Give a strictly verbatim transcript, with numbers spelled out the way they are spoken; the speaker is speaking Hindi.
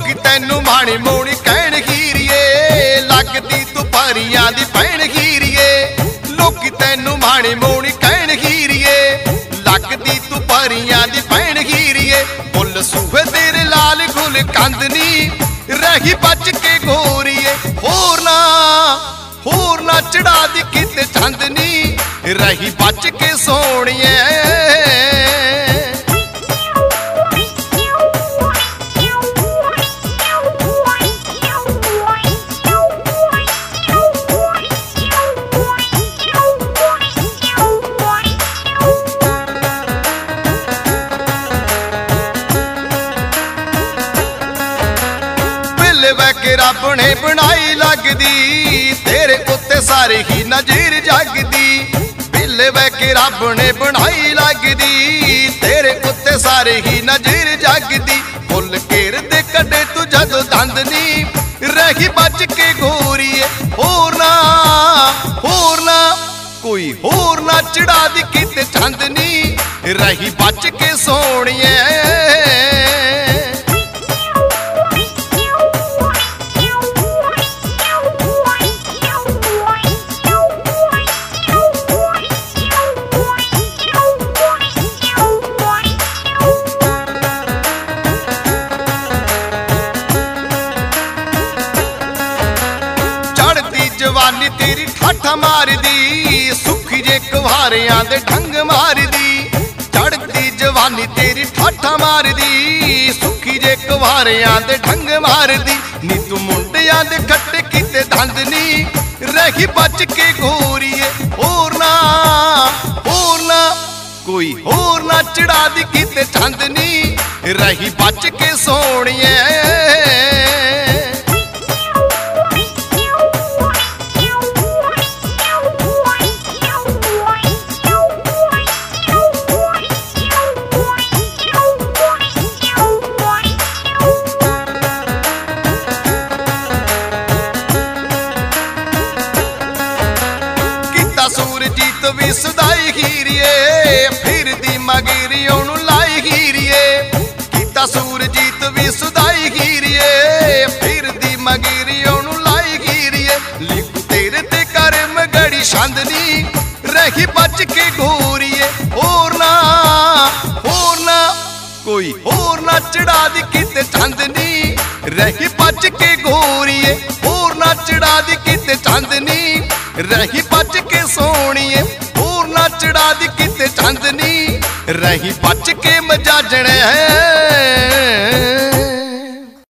लोकी तैनू माणी मोणी कहण हीरिए, लगदी तू परियां दी भैण हीरिए। लोकी तैनू माणी मोणी कहण हीरिए, लगदी तू परियां दी भैण हीरिए। बुल सूहे तेरे लाल गुल कंदनी, रही बच के गोरीए। होर ना होर ना चढ़ा दी किते चांदनी, रही बच के सोहणिए। वैके रब ने बनाई लगदी, तेरे उत्ते सारी ही नज़र जगदी। बिल वैके रब ने बनाई लगदी, तेरे उत्ते सारी ही नज़र जगदी। फुल घेर दे कड़े तू जदों दंदनी, रही बच के गोरीए। होर ना होर ना कोई होर ना चढ़ा दी किते चांदनी, रही बच के सोहणिए। जवानी तेरी ठाठा मार दी, सुखी जे कुहारियां दे ढंग मार दी। चढ़ती जवानी तेरी ठाठा मार दी, सुखी जे कुहारियां दे ढंग मार दी। नी तू मुंडियां दे खट्टे किते दंदनी, रही बच के गोरीए। होर ना होर ना कोई होर ना चढ़ा दी किते चांदनी, रही बच के सोहणिए। सूरजीत भी सदाई हीरिए, फिर दी मगेरी ओनू लाई हीरिए। कीता सूरजीत भी सदाई हीरिए, फिर दी मगेरी ओनू लाई हीरिए। लिखू तेरे ते करम गड़ी छांदनी, रही बच के गोरीए। होर ना होर ना कोई होर ना चढ़ा दी किते चांदनी, रही बच के गोरीए। होर ना चढ़ा दी किते चांदनी, रही बच के सोहणिए। होर ना चढ़ा दी किते चांदनी, रही बच के मजाजणे है।